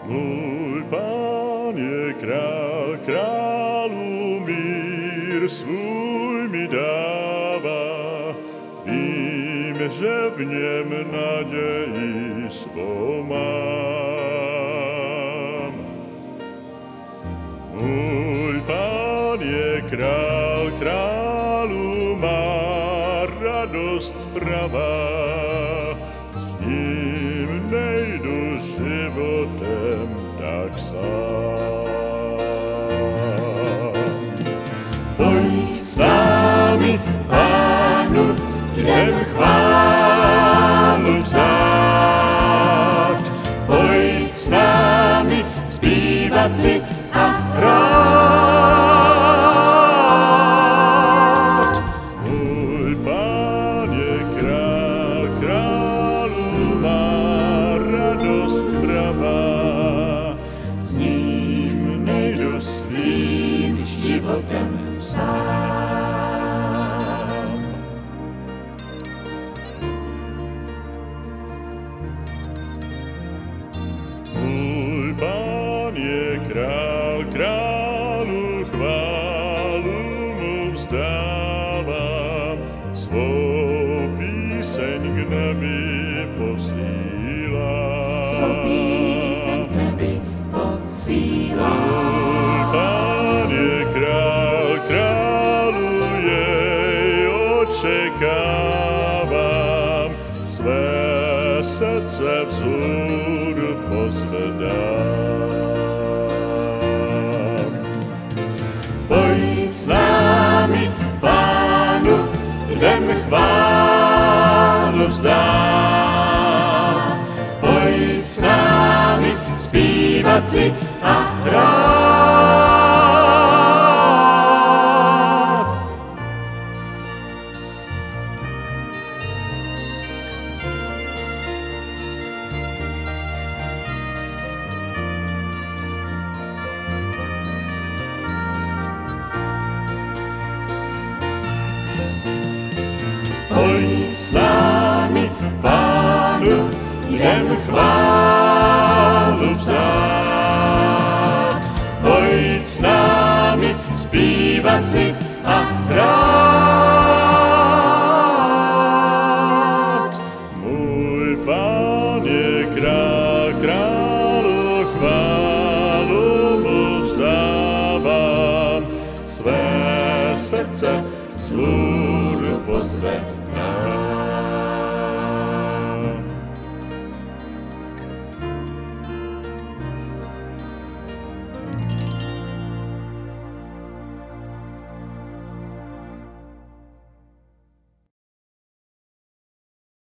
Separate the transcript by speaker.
Speaker 1: Môj Pán je kráľ, kráľu mír svůj mi dáva. Vím, že v něm naději svou mám. Môj Pán je král, kráľu má radost pravá. S ním nejdu životem tak sám.
Speaker 2: Pojď s námi, Pánu, jdem chválu vzdát. Pojď s námi zpívat si a hrát.
Speaker 1: Môj Pán je král, kráľu má radost pravá.
Speaker 2: S ním nejdu svým životem sám.
Speaker 1: Môj Pán je král, kráľu chválu mu vzdávam. Svou píseň k nebi posílám.
Speaker 2: Svou píseň k nebi posílám.
Speaker 1: Môj Pán je král, kráľu jej očekávam. Své srdce vzhůru pozvedám.
Speaker 2: Pojď s námi, Pánu, jdem chválu vzdát. Pojď s námi zpívat si a hrát. Pojď s námi, Pánu, jdem chválu vzdát. Pojď s námi zpívat si a hrát.
Speaker 1: Môj Pán je král, kráľu chválu mu vzdávam. Své srdce vzhůru pozvedám.